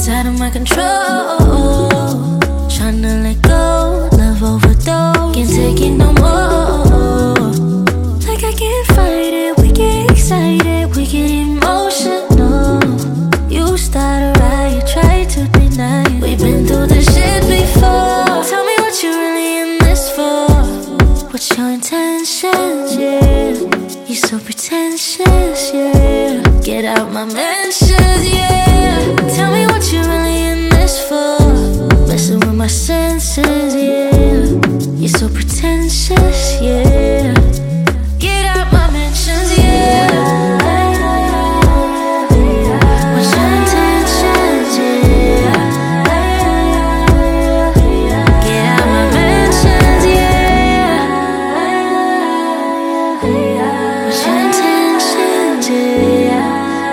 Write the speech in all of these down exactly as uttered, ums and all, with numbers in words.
It's out of my control. Tryna let go, love overdose. Can't take it no more. Like I can't fight it, we get excited, we get emotional. You start a riot, try to deny it. We've been through this shit before. Tell me what you really in this for. What's your intentions, yeah? You so pretentious, yeah. Get out my mentions, yeah. Tell me what you really in this for. Messing with my senses, yeah. You're so pretentious, yeah. Get out my mentions, yeah. What's your intentions, yeah? Get out my mentions, yeah. What's your intentions, yeah?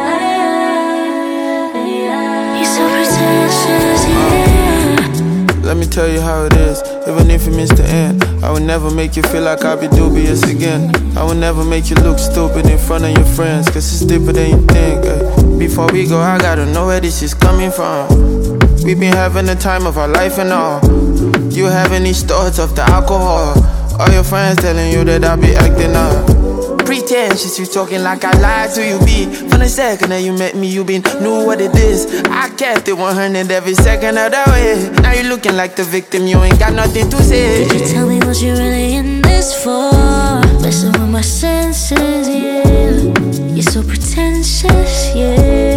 You're so pretentious, yeah. Let me tell you how it is, even if it means the end. I will never make you feel like I'll be dubious again. I will never make you look stupid in front of your friends, cause it's deeper than you think, ay. Before we go, I gotta know where this is coming from. We've been having the time of our life and all. You having these thoughts of the alcohol. All your friends telling you that I be acting up. Pretentious, you talking like I lied to you, be. From the second that you met me, you been knew what it is. I kept it one hundred every second of the way. Now you looking like the victim, you ain't got nothing to say. Could you tell me what you really in this for? Messing with my senses, yeah. You're so pretentious, yeah.